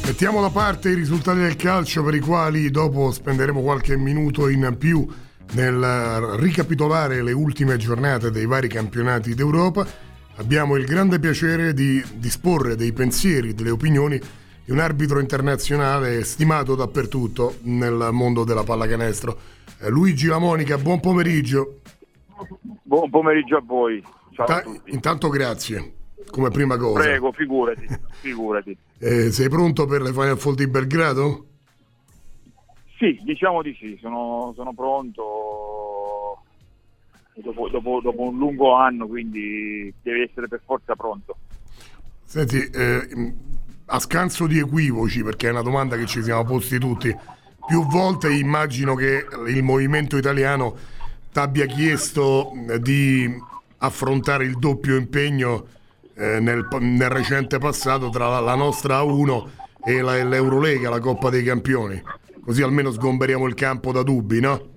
Mettiamo da parte i risultati del calcio, per i quali dopo spenderemo qualche minuto in più nel ricapitolare le ultime giornate dei vari campionati d'Europa. Abbiamo il grande piacere di disporre dei pensieri, delle opinioni di un arbitro internazionale stimato dappertutto nel mondo della pallacanestro. Luigi Lamonica, buon pomeriggio. Buon pomeriggio a voi. Ciao a tutti. Intanto grazie, come prima cosa. Prego, figurati. Sei pronto per le Final Four di Belgrado? Sì, diciamo di sì, sono pronto dopo un lungo anno, quindi devi essere per forza pronto. Senti, a scanso di equivoci, perché è una domanda che ci siamo posti tutti più volte, immagino che il movimento italiano t'abbia chiesto di affrontare il doppio impegno nel recente passato tra la nostra A1 e l'Eurolega, la Coppa dei Campioni, così almeno sgomberiamo il campo da dubbi, no?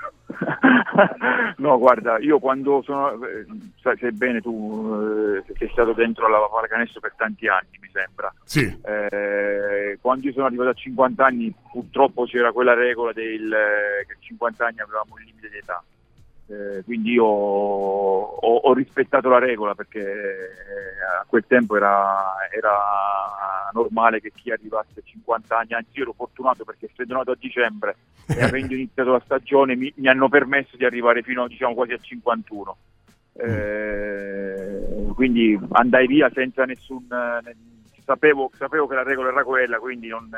No, guarda, io quando sai bene tu, sei stato dentro la pallacanestro per tanti anni, mi sembra. Sì. Quando io sono arrivato a 50 anni, purtroppo c'era quella regola che a 50 anni avevamo il limite di età. Quindi io ho rispettato la regola, perché a quel tempo era normale che chi arrivasse a 50 anni, anzi io ero fortunato perché essendo nato a dicembre e avendo iniziato la stagione mi hanno permesso di arrivare fino, diciamo, quasi a 51. Quindi andai via senza nessun sapevo che la regola era quella, quindi non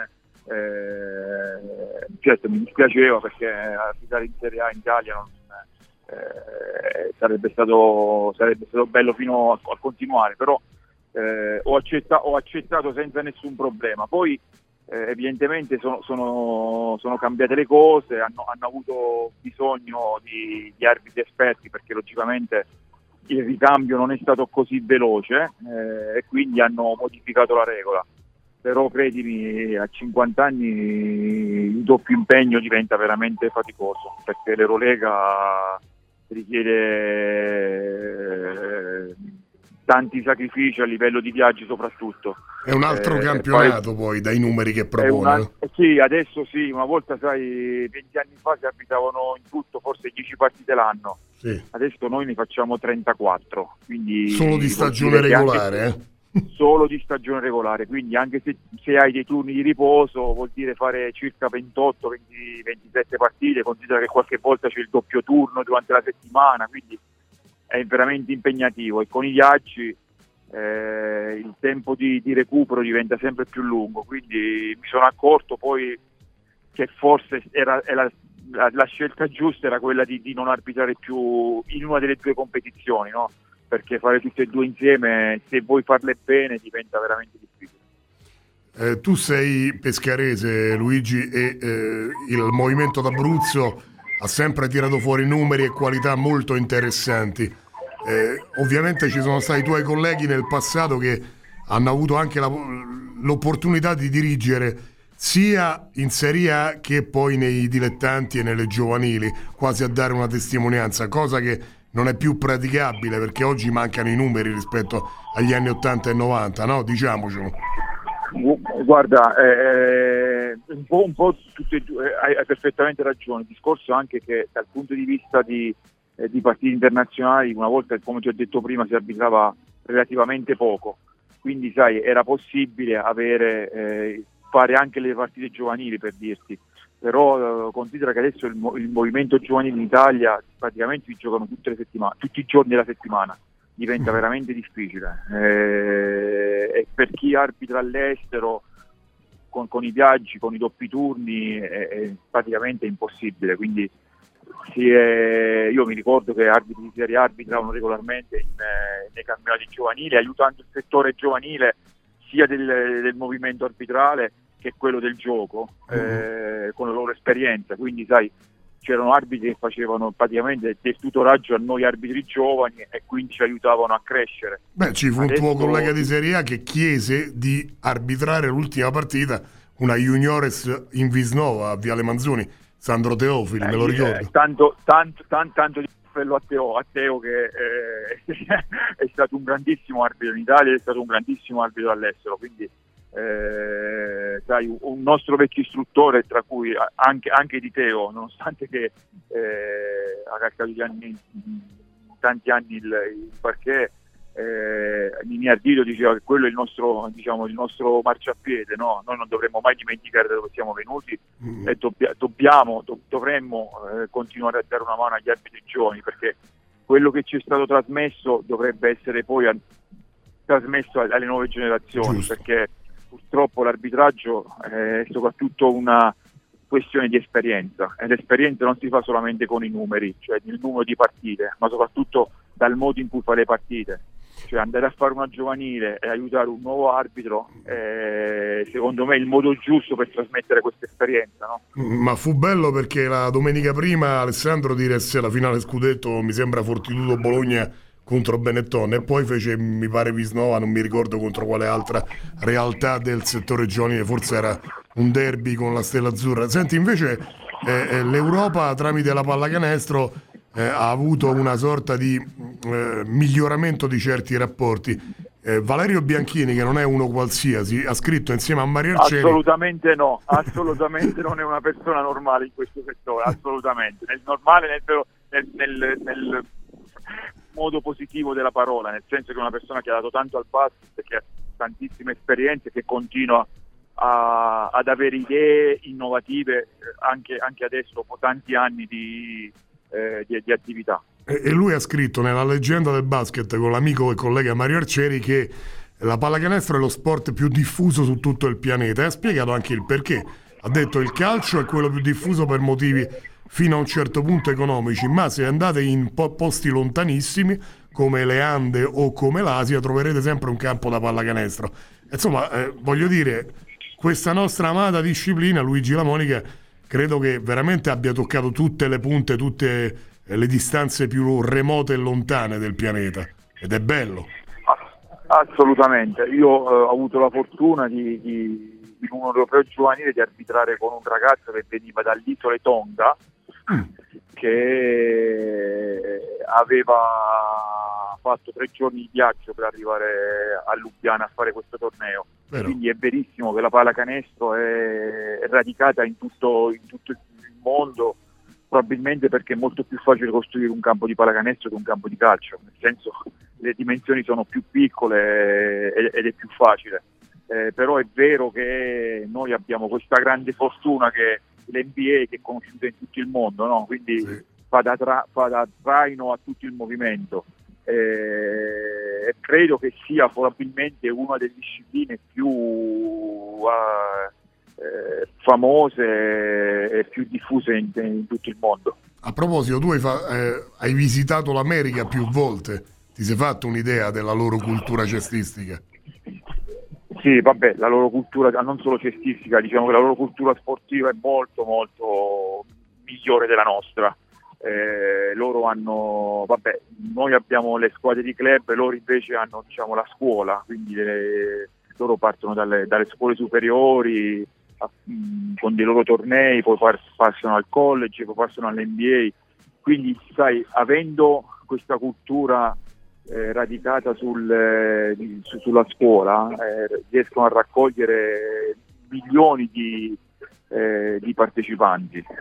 certo mi dispiaceva, perché abitare in Serie A in Italia non sarebbe stato bello fino a continuare, però ho accettato senza nessun problema. Poi evidentemente sono cambiate le cose, hanno avuto bisogno di arbitri esperti, perché logicamente il ricambio non è stato così veloce, e quindi hanno modificato la regola. Però credimi, a 50 anni il doppio impegno diventa veramente faticoso, perché l'Eurolega richiede tanti sacrifici a livello di viaggi soprattutto. È un altro campionato poi, dai numeri che propone. Sì, adesso sì, una volta sai 20 anni fa si arbitravano in tutto forse 10 partite l'anno. Sì. Adesso noi ne facciamo 34. Quindi solo di stagione regolare, Solo di stagione regolare, quindi anche se hai dei turni di riposo vuol dire fare circa 28, 20, 27 partite. Considera che qualche volta c'è il doppio turno durante la settimana, quindi è veramente impegnativo, e con i viaggi il tempo di recupero diventa sempre più lungo, quindi mi sono accorto poi che forse la scelta giusta era quella di non arbitrare più in una delle due competizioni, no? Perché fare tutte e due insieme, se vuoi farle bene, diventa veramente difficile. Tu sei pescarese, Luigi, e il movimento d'Abruzzo ha sempre tirato fuori numeri e qualità molto interessanti. Ovviamente ci sono stati i tuoi colleghi nel passato che hanno avuto anche l'opportunità di dirigere sia in Serie A che poi nei dilettanti e nelle giovanili, quasi a dare una testimonianza, cosa che non è più praticabile, perché oggi mancano i numeri rispetto agli anni 80 e 90, no? Diciamocelo. Guarda, un po' tutte e due, hai perfettamente ragione. Il discorso anche che dal punto di vista di partiti internazionali, una volta, come ti ho detto prima, si arbitrava relativamente poco, quindi sai, era possibile fare anche le partite giovanili, per dirti. Però considera che adesso il movimento giovanile in Italia praticamente si giocano tutte le settimane, tutti i giorni della settimana, diventa veramente difficile, e per chi arbitra all'estero con i viaggi, con i doppi turni è praticamente impossibile. Quindi io mi ricordo che arbitri di Serie A arbitravano regolarmente nei campionati giovanili, aiutando il settore giovanile sia del movimento arbitrale che quello del gioco, con la loro esperienza. Quindi sai, c'erano arbitri che facevano praticamente del tutoraggio a noi arbitri giovani e quindi ci aiutavano a crescere. Beh, ci fu un tuo collega di Serie A che chiese di arbitrare l'ultima partita, una Juniores in Visnova a Viale Manzoni, Sandro Teofili, me lo ricordo. Tanto di appello a Teo che è stato un grandissimo arbitro in Italia, è stato un grandissimo arbitro all'estero, quindi sai, un nostro vecchio istruttore, tra cui anche di Teo, nonostante che ha calcato tanti anni il parquet, mi ha detto, diceva che quello è il nostro, diciamo, il nostro marciapiede, no? Noi non dovremmo mai dimenticare da dove siamo venuti e dovremmo continuare a dare una mano agli arbitri giovani, perché quello che ci è stato trasmesso dovrebbe essere poi trasmesso alle nuove generazioni. Giusto. Perché purtroppo l'arbitraggio è soprattutto una questione di esperienza, e l'esperienza non si fa solamente con i numeri, cioè il numero di partite, ma soprattutto dal modo in cui fa le partite. Cioè andare a fare una giovanile e aiutare un nuovo arbitro secondo me è il modo giusto per trasmettere questa esperienza, no? Ma fu bello perché la domenica prima Alessandro diresse la finale scudetto, mi sembra Fortitudo Bologna contro Benetton, e poi fece, mi pare, Visnova, non mi ricordo contro quale altra realtà del settore giovanile, forse era un derby con la Stella Azzurra. Senti, invece l'Europa tramite la pallacanestro ha avuto una sorta di miglioramento di certi rapporti. Valerio Bianchini, che non è uno qualsiasi, ha scritto insieme a Mario Arcieri. Assolutamente no, assolutamente non è una persona normale in questo settore, assolutamente. Nel normale, nel modo positivo della parola, nel senso che è una persona che ha dato tanto al basket, che ha tantissime esperienze, che continua ad avere idee innovative anche adesso, dopo tanti anni di attività. E lui ha scritto nella leggenda del basket con l'amico e collega Mario Arcieri che la pallacanestro è lo sport più diffuso su tutto il pianeta, e ha spiegato anche il perché. Ha detto: il calcio è quello più diffuso per motivi fino a un certo punto economici, ma se andate in posti lontanissimi come le Ande o come l'Asia troverete sempre un campo da pallacanestro. Insomma, voglio dire, questa nostra amata disciplina, Luigi Lamonica, credo che veramente abbia toccato tutte le punte, tutte le distanze più remote e lontane del pianeta, ed è bello. Assolutamente, io ho avuto la fortuna in un europeo giovanile di arbitrare con un ragazzo che veniva dall'isola Tonga, che aveva fatto 3 giorni di viaggio per arrivare a Lubiana a fare questo torneo. Vero. Quindi è verissimo che la pallacanestro è radicata in tutto il mondo, probabilmente perché è molto più facile costruire un campo di pallacanestro che un campo di calcio, nel senso le dimensioni sono più piccole ed è più facile. Però è vero che noi abbiamo questa grande fortuna che l'NBA, che è conosciuta in tutto il mondo, no? Quindi sì, fa da traino a tutto il movimento, e credo che sia probabilmente una delle discipline più famose e più diffuse in tutto il mondo. A proposito, tu hai visitato l'America più volte, ti sei fatto un'idea della loro cultura cestistica? Sì, vabbè, la loro cultura, non solo cestistica, diciamo che la loro cultura sportiva è molto molto migliore della nostra. Loro hanno, vabbè, noi abbiamo le squadre di club, loro invece hanno, diciamo, la scuola, quindi loro partono dalle scuole superiori con dei loro tornei, poi passano al college, poi passano all'NBA. Quindi, sai, avendo questa cultura radicata sulla scuola, riescono a raccogliere milioni di partecipanti.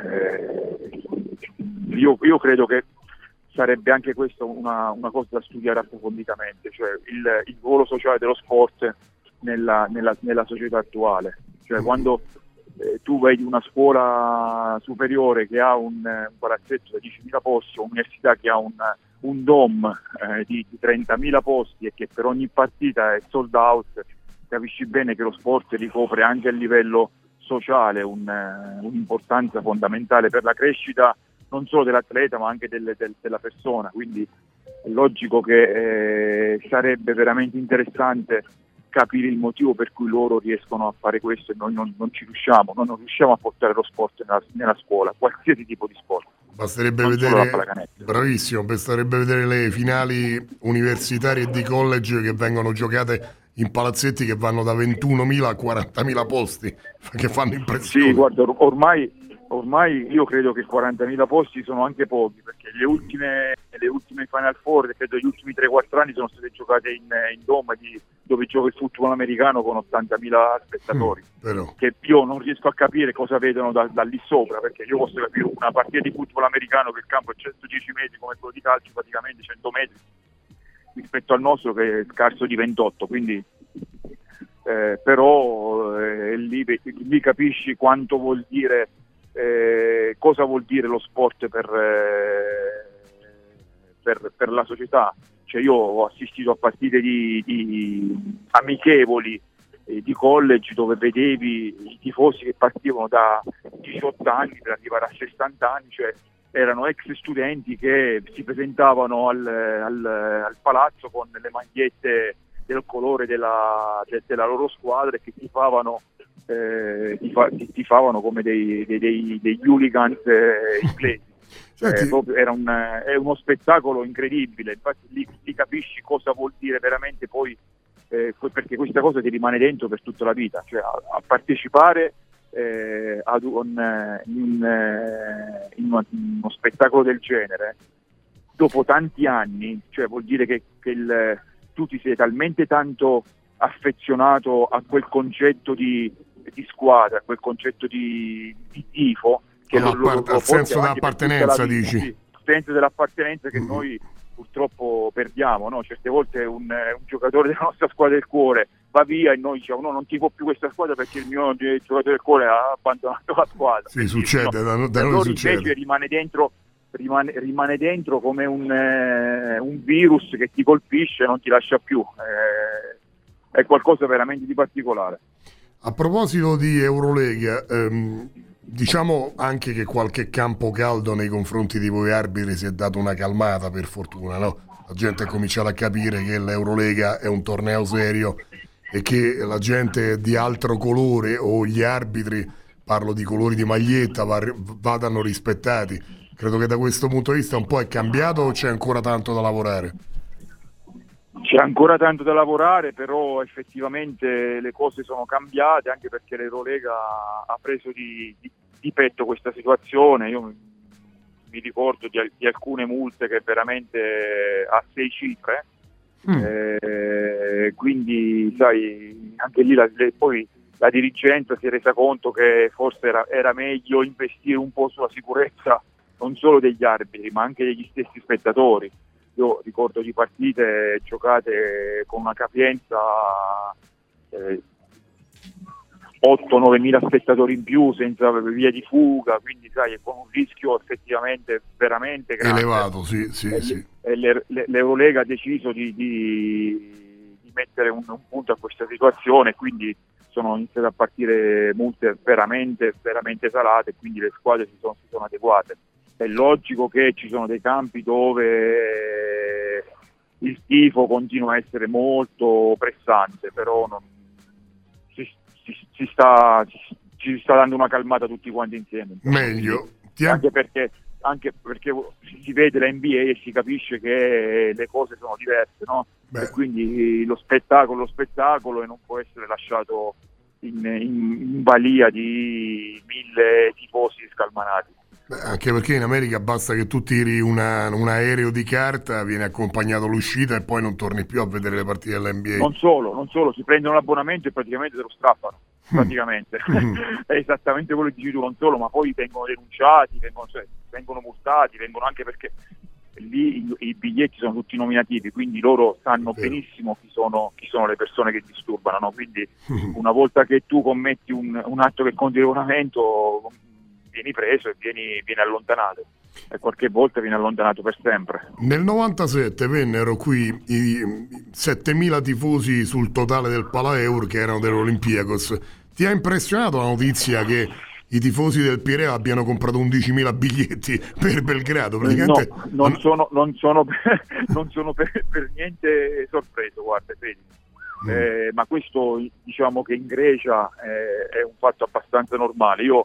Io credo che sarebbe anche questo una cosa da studiare approfonditamente, cioè il ruolo sociale dello sport nella società attuale. Cioè, quando tu vedi una scuola superiore che ha un palazzetto da 10.000 posti, o un'università che ha un dom di 30.000 posti e che per ogni partita è sold out, capisci bene che lo sport ricopre anche a livello sociale un'importanza fondamentale per la crescita non solo dell'atleta ma anche della persona. Quindi è logico che sarebbe veramente interessante capire il motivo per cui loro riescono a fare questo e noi non riusciamo a portare lo sport nella scuola, qualsiasi tipo di sport. Basterebbe vedere, bravissimo, basterebbe vedere le finali universitarie e di college che vengono giocate in palazzetti che vanno da 21.000 a 40.000 posti, che fanno impressione. Sì, guarda, ormai ormai io credo che 40.000 posti sono anche pochi, perché le ultime Final Four, credo gli ultimi 3-4 anni, sono state giocate in dome dove gioca il football americano con 80.000 spettatori, che io non riesco a capire cosa vedono da lì sopra, perché io posso capire una partita di football americano che il campo è 110 metri come quello di calcio, praticamente 100 metri, rispetto al nostro che è scarso di 28, quindi però lì capisci quanto vuol dire, cosa vuol dire lo sport per la società. Cioè, io ho assistito a partite di amichevoli di college dove vedevi i tifosi che partivano da 18 anni per arrivare a 60 anni, cioè erano ex studenti che si presentavano al palazzo con le magliette del colore della loro squadra e che tifavano come degli hooligans inglesi. È uno spettacolo incredibile, infatti lì capisci cosa vuol dire veramente poi, perché questa cosa ti rimane dentro per tutta la vita, cioè a partecipare in uno spettacolo del genere dopo tanti anni, cioè vuol dire che tu ti sei talmente tanto affezionato a quel concetto di squadra, a quel concetto di tifo, che il senso dell'appartenenza, dici? Sì, il senso dell'appartenenza che noi purtroppo perdiamo, no? Certe volte un giocatore della nostra squadra del cuore va via e noi diciamo no, non tifo più questa squadra perché il mio giocatore del cuore ha abbandonato la squadra. Sì, succede, no? da noi succede. Invece rimane dentro come un virus che ti colpisce e non ti lascia più. È qualcosa veramente di particolare. A proposito di Eurolega, diciamo anche che qualche campo caldo nei confronti di voi arbitri si è dato una calmata, per fortuna, no? La gente ha cominciato a capire che l'Eurolega è un torneo serio e che la gente di altro colore o gli arbitri, parlo di colori di maglietta, vadano rispettati. Credo che da questo punto di vista un po' è cambiato o c'è ancora tanto da lavorare? C'è ancora tanto da lavorare, però effettivamente le cose sono cambiate, anche perché l'Eurolega ha preso di petto questa situazione. Io mi ricordo di alcune multe che veramente a 6 cifre, quindi sai, anche lì poi la dirigenza si è resa conto che forse era meglio investire un po' sulla sicurezza non solo degli arbitri ma anche degli stessi spettatori. Io ricordo di partite giocate con una capienza 8-9 mila spettatori in più senza via di fuga, quindi sai, è con un rischio effettivamente veramente grande. Elevato, sì. E l'Eurolega ha deciso di mettere un punto a questa situazione, quindi sono iniziate a partire multe veramente, veramente salate, quindi le squadre si sono adeguate. È logico che ci sono dei campi dove il tifo continua a essere molto pressante, però ci sta dando una calmata tutti quanti insieme. Meglio. Anche perché si vede la NBA e si capisce che le cose sono diverse, no? E quindi lo spettacolo e non può essere lasciato in balia di 1000 tifosi scalmanati. Anche perché in America basta che tu tiri un aereo di carta, viene accompagnato l'uscita e poi non torni più a vedere le partite dell'NBA. Non solo, si prendono l'abbonamento e praticamente te lo strappano. Praticamente è esattamente quello che dici tu, non solo, ma poi vengono denunciati, vengono multati, vengono anche perché lì i biglietti sono tutti nominativi, quindi loro sanno benissimo chi sono le persone che disturbano, no? Quindi una volta che tu commetti un atto che conti regolamento vieni preso e vieni allontanato, e qualche volta viene allontanato per sempre. Nel 97 vennero qui i 7.000 tifosi sul totale del Palaeur che erano dell'Olympiakos. Ti ha impressionato la notizia che i tifosi del Pireo abbiano comprato 11.000 biglietti per Belgrado? Praticamente no, non sono per niente sorpreso, guarda, credimi. Ma questo, diciamo che in Grecia è un fatto abbastanza normale. Io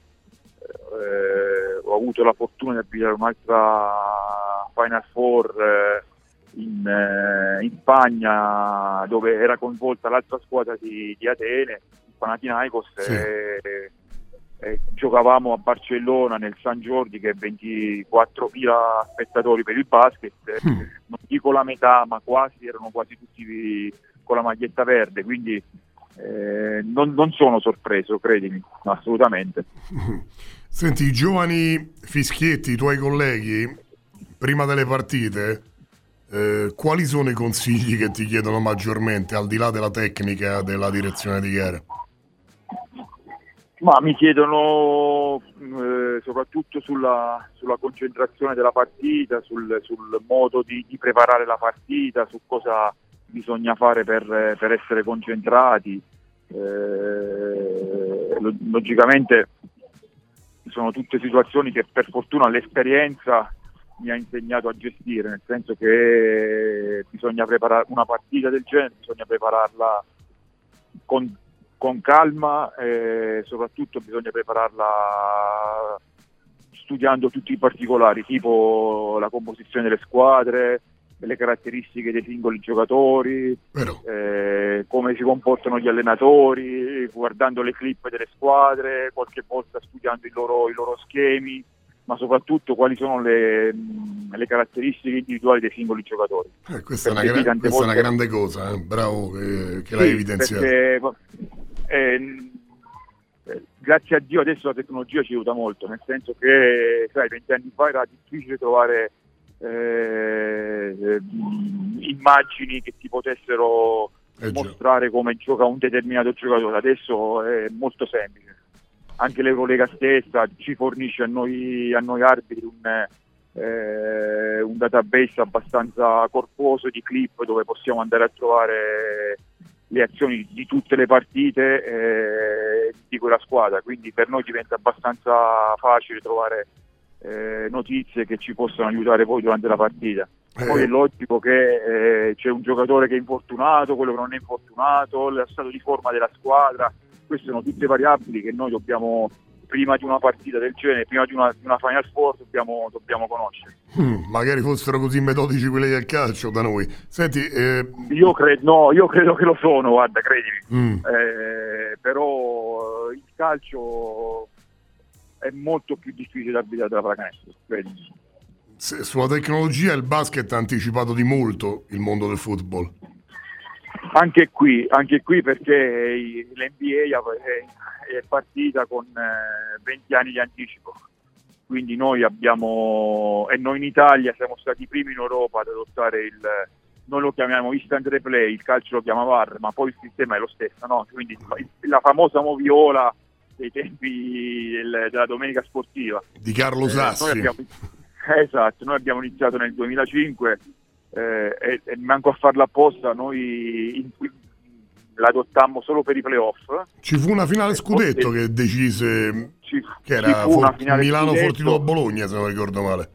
ho avuto la fortuna di abitare un'altra Final Four in Spagna, dove era coinvolta l'altra squadra di Atene, il Panathinaikos, giocavamo a Barcellona nel San Jordi, che è 24.000 spettatori per il basket, non dico la metà, ma erano quasi tutti con la maglietta verde, quindi non sono sorpreso, credimi, assolutamente. Senti, i giovani fischietti, i tuoi colleghi, prima delle partite, quali sono i consigli che ti chiedono maggiormente, al di là della tecnica, della direzione di gara? Ma mi chiedono soprattutto sulla concentrazione della partita, sul modo di preparare la partita, su cosa bisogna fare per essere concentrati. Logicamente sono tutte situazioni che per fortuna l'esperienza mi ha insegnato a gestire, nel senso che bisogna preparare una partita del genere, bisogna prepararla con calma, e soprattutto bisogna prepararla studiando tutti i particolari, tipo la composizione delle squadre, le caratteristiche dei singoli giocatori, come si comportano gli allenatori, guardando le clip delle squadre, qualche volta studiando i loro schemi, ma soprattutto quali sono le caratteristiche individuali dei singoli giocatori. Questa è una grande cosa, bravo che l'hai evidenziato. Grazie a Dio adesso la tecnologia ci aiuta molto, nel senso che 20 anni fa era difficile trovare immagini che ti potessero mostrare come gioca un determinato giocatore. Adesso è molto semplice. Anche l'Eurolega stessa ci fornisce a noi arbitri un database abbastanza corposo di clip dove possiamo andare a trovare le azioni di tutte le partite di quella squadra, quindi per noi diventa abbastanza facile trovare notizie che ci possono aiutare poi durante la partita. Poi è logico che c'è un giocatore che è infortunato, quello che non è infortunato, lo stato di forma della squadra. Queste sono tutte variabili che noi dobbiamo, prima di una partita del genere, prima di una Final Four, dobbiamo conoscere. Magari fossero così metodici quelli del calcio da noi. Senti, io credo che lo sono, guarda, credimi. Però il calcio è molto più difficile da arbitrare della pallacanestro, credimi. Sulla tecnologia il basket ha anticipato di molto il mondo del football. Anche qui perché l'NBA è partita con 20 anni di anticipo, quindi noi in Italia siamo stati i primi in Europa ad adottare noi lo chiamiamo instant replay, il calcio lo chiama VAR, ma poi il sistema è lo stesso, no? Quindi la famosa moviola dei tempi della domenica sportiva di Carlo Sassi. Noi abbiamo iniziato nel 2005 e manco a farla apposta, noi l'adottammo solo per i playoff. Ci fu una finale scudetto che decise che era Milano Fortitudo Bologna, se non ricordo male.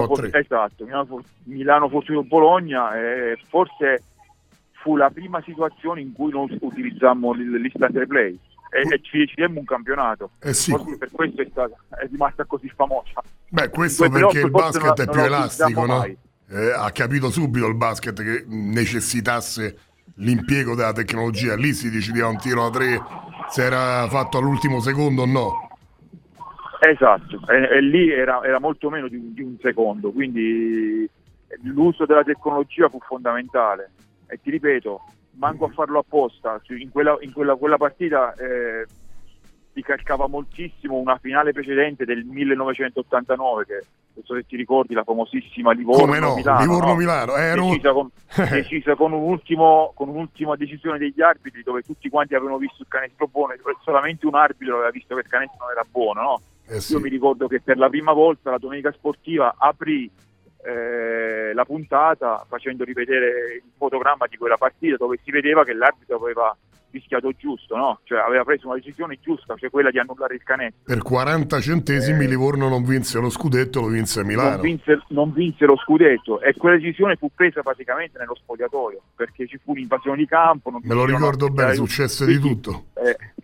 Milano Fortitudo Bologna, forse fu la prima situazione in cui non utilizzammo l'instant replay e ci decidemmo un campionato. Forse per questo è rimasta così famosa. Questo perché il basket è più elastico, no? Ha capito subito il basket che necessitasse l'impiego della tecnologia. Lì si decideva un tiro da 3 se era fatto all'ultimo secondo o no. Esatto, e lì era molto meno di un secondo, quindi l'uso della tecnologia fu fondamentale. E ti ripeto, manco a farlo apposta, in quella partita si calcava moltissimo una finale precedente del 1989, che non so se ti ricordi, la famosissima Livorno-Milano, decisa con un'ultima decisione degli arbitri, dove tutti quanti avevano visto il canestro buono, solamente un arbitro aveva visto che il canestro non era buono, no? Io mi ricordo che per la prima volta la domenica sportiva aprì la puntata facendo rivedere il fotogramma di quella partita, dove si vedeva che l'arbitro aveva rischiato giusto, no? Cioè aveva preso una decisione giusta, cioè quella di annullare il canestro. Per 40 centesimi Livorno non vinse lo scudetto, lo vinse Milano. Non vinse lo scudetto, e quella decisione fu presa praticamente nello spogliatoio, perché ci fu un'invasione di campo. Me lo ricordo bene, successe di tutto.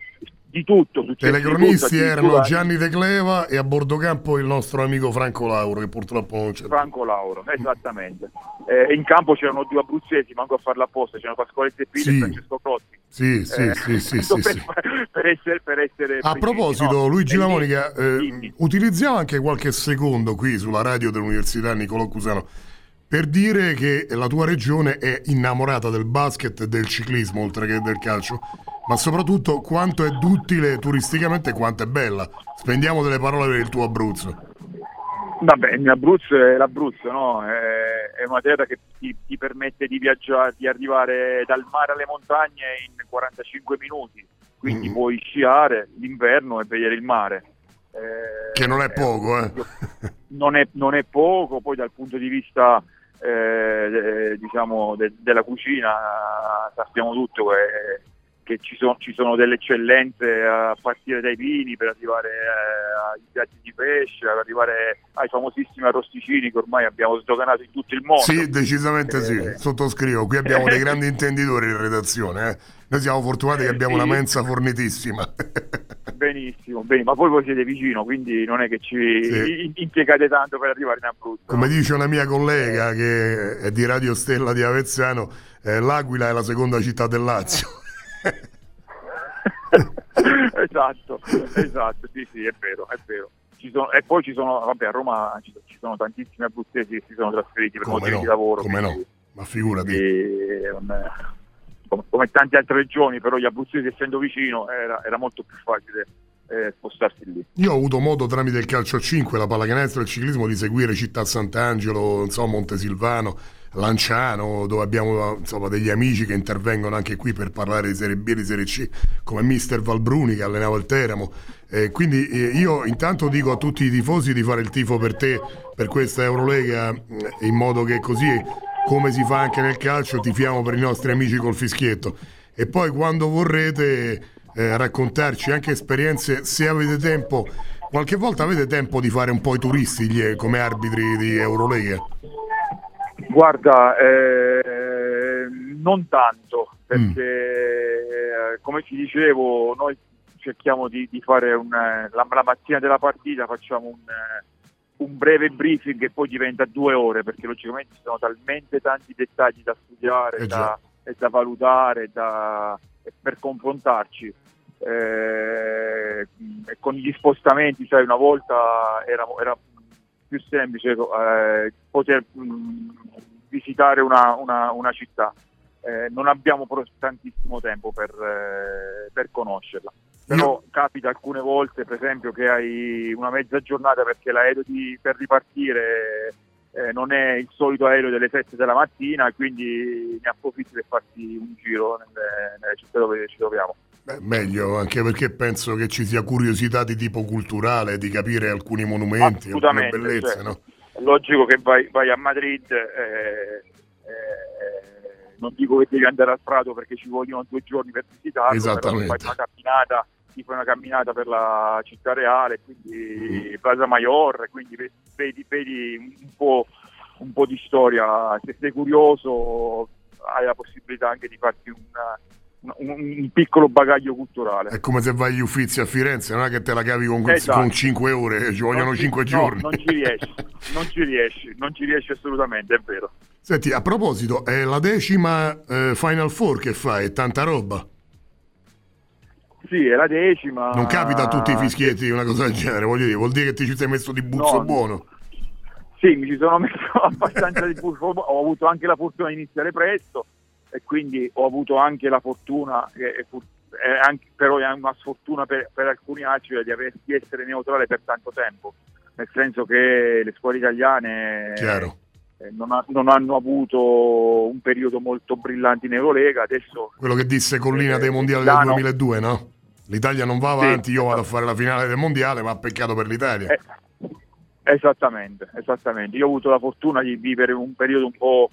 di tutto. Telecronisti erano Gianni De Cleva e a bordo campo il nostro amico Franco Lauro, che purtroppo non c'è. Franco Lauro, esattamente. In campo c'erano due abruzzesi, manco a farla apposta, c'erano Pasquale Zeppini e Francesco Crotti. Sì. Per essere a proposito, no? Luigi La Monica, utilizziamo anche qualche secondo qui sulla radio dell'Università Niccolò Cusano per dire che la tua regione è innamorata del basket e del ciclismo oltre che del calcio, ma soprattutto quanto è duttile turisticamente e quanto è bella. Spendiamo delle parole per il tuo Abruzzo. Vabbè, il mio Abruzzo è l'Abruzzo, no? È una terra che ti permette di viaggiare, di arrivare dal mare alle montagne in 45 minuti, quindi puoi sciare l'inverno e vedere il mare. Che non è poco, Non è poco, poi dal punto di vista diciamo della cucina sappiamo tutto che ci sono delle eccellenze a partire dai vini per arrivare ai piatti di pesce, per arrivare ai famosissimi arrosticini che ormai abbiamo sdoganato in tutto il mondo. Sì, decisamente sì, sottoscrivo. Qui abbiamo dei grandi intenditori in redazione. Noi siamo fortunati che abbiamo una mensa fornitissima. Benissimo, ma voi siete vicino, quindi non è che ci impiegate tanto per arrivare in Abruzzo. Come dice una mia collega che è di Radio Stella di Avezzano, l'Aquila è la seconda città del Lazio. esatto, sì, è vero. E poi ci sono, vabbè, a Roma ci sono tantissimi abruzzesi che si sono trasferiti per motivi di lavoro. Come no? Ma figurati. Come tante altre regioni, però gli abruzzesi essendo vicino era molto più facile spostarsi lì. Io ho avuto modo tramite il calcio a 5, la pallacanestro e il ciclismo di seguire Città Sant'Angelo, Montesilvano, Lanciano, dove abbiamo degli amici che intervengono anche qui per parlare di Serie B e di Serie C, come Mister Valbruni che allenava il Teramo. Quindi io intanto dico a tutti i tifosi di fare il tifo per te, per questa Eurolega, in modo che così, come si fa anche nel calcio, tifiamo per i nostri amici col fischietto. E poi quando vorrete raccontarci anche esperienze, se avete tempo, qualche volta avete tempo di fare un po' i turisti come arbitri di Eurolega? Guarda, non tanto, perché come ti dicevo, noi cerchiamo di fare la mattina della partita, facciamo un breve briefing che poi diventa 2 ore, perché logicamente ci sono talmente tanti dettagli da studiare e da valutare per confrontarci. E con gli spostamenti, sai, una volta era più semplice poter visitare una città. Non abbiamo però tantissimo tempo per conoscerla. Però capita alcune volte, per esempio, che hai una mezza giornata perché l'aereo per ripartire non è il solito aereo delle 7 della mattina, quindi ne approfitti per farti un giro nelle città dove ci troviamo. Meglio, anche perché penso che ci sia curiosità di tipo culturale, di capire alcuni monumenti, alcune bellezze, cioè, no? È logico che vai a Madrid, non dico che devi andare al Prato perché ci vogliono 2 giorni per visitarlo, esattamente. Però fai una camminata per la città reale, quindi Plaza Mayor, quindi vedi un po' di storia. Se sei curioso hai la possibilità anche di farti un piccolo bagaglio culturale. È come se vai agli Uffizi a Firenze, non è che te la cavi con 5 ore, ci vogliono 5 giorni. Non ci riesci assolutamente, è vero. Senti, a proposito, è la 10ª Final Four che fai, è tanta roba. Sì, è la 10ª. Non capita a tutti i fischietti una cosa del genere, voglio dire, vuol dire che ti ci sei messo di buzzo buono. Sì, mi ci sono messo abbastanza di buzzo, ho avuto anche la fortuna di iniziare presto e quindi ho avuto anche la fortuna, però è una sfortuna per alcuni altri di essere neutrale per tanto tempo, nel senso che le scuole italiane non hanno avuto un periodo molto brillante in Eurolega. Adesso quello che disse Collina dei mondiali del 2002, no? L'Italia non va avanti, io vado a fare la finale del mondiale, ma peccato per l'Italia. Esattamente. Io ho avuto la fortuna di vivere un periodo un po'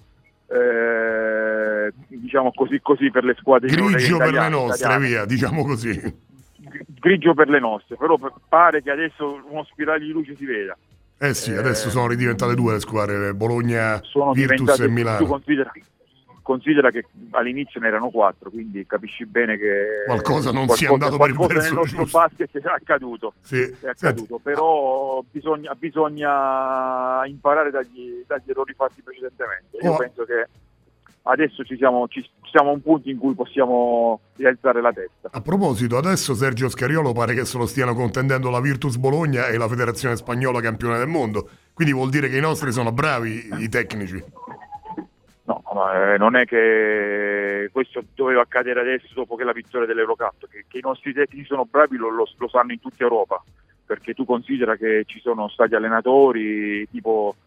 diciamo così per le squadre grigio per le nostre, italiane. Via, diciamo così. Grigio per le nostre, però pare che adesso uno spiraglio di luce si veda. Sì, adesso sono ridiventate 2 le squadre, Bologna, sono Virtus e Milano. considera che all'inizio ne erano 4, quindi capisci bene che qualcosa non sia andato per il verso nel nostro giusto. basket è accaduto, Sì. è accaduto. Però bisogna imparare dagli errori fatti precedentemente. Io penso che adesso ci siamo a un punto in cui possiamo rialzare la testa. A proposito, adesso Sergio Scariolo pare che se lo stiano contendendo la Virtus Bologna e la Federazione Spagnola campione del mondo, quindi vuol dire che i nostri sono bravi, i tecnici. No, ma non è che questo doveva accadere adesso dopo che la vittoria dell'Eurocup, che i nostri tecnici sono bravi lo sanno in tutta Europa, perché tu considera che ci sono stati allenatori tipo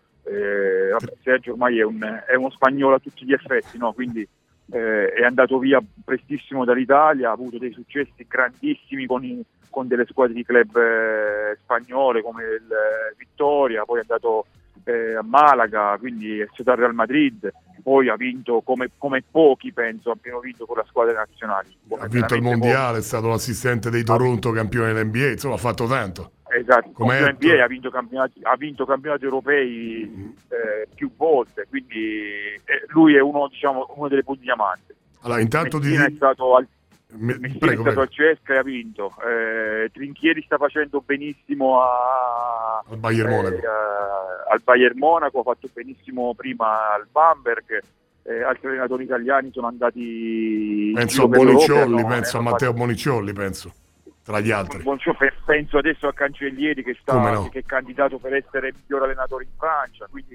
Sergio ormai è uno spagnolo a tutti gli effetti, no? Quindi è andato via prestissimo dall'Italia, ha avuto dei successi grandissimi con delle squadre di club spagnole come il Vittoria, poi è andato a Malaga, quindi è stato al Real Madrid, poi ha vinto come pochi penso abbiano vinto con la squadra nazionali. Ha vinto il mondiale, è stato l'assistente dei Toronto campione dell'NBA, insomma ha fatto tanto. Esatto, con l'NBA ha vinto campionati europei più volte, quindi lui è uno delle punti diamanti. Allora, intanto Messina è stato al prego. CSKA e ha vinto. Trinchieri sta facendo benissimo al Bayern Monaco. Al Bayern Monaco, ha fatto benissimo prima al Bamberg. Altri allenatori italiani sono andati. Penso a Bonicciolli, penso a Matteo Bonicciolli, penso. Tra gli altri. Penso adesso a Cancellieri che è candidato per essere il miglior allenatore in Francia, quindi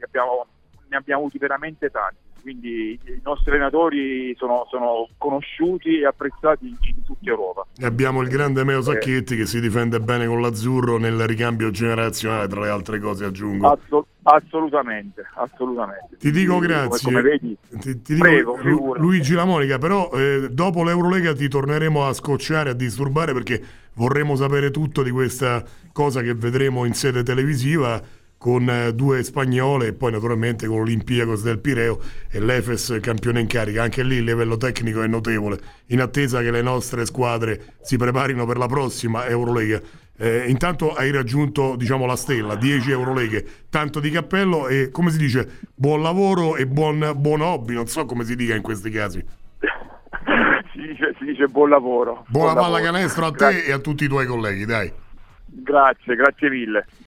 ne abbiamo avuti veramente tanti, quindi i nostri allenatori sono conosciuti e apprezzati in tutta Europa. E abbiamo il grande Meo Sacchetti che si difende bene con l'azzurro nel ricambio generazionale, tra le altre cose aggiungo. Assolutamente. Ti dico grazie. Come vedi, ti dico, Luigi La Monica, però dopo l'Eurolega ti torneremo a scocciare, a disturbare, perché vorremmo sapere tutto di questa cosa che vedremo in sede televisiva con 2 spagnole e poi naturalmente con l'Olympiacos del Pireo e l'Efes campione in carica. Anche lì il livello tecnico è notevole, in attesa che le nostre squadre si preparino per la prossima Eurolega. Intanto hai raggiunto la stella, 10 Euroleghe, tanto di cappello e, come si dice, buon lavoro e buon hobby, non so come si dica in questi casi. si dice buon lavoro. Buona pallacanestro a te e a tutti i tuoi colleghi, dai. Grazie mille.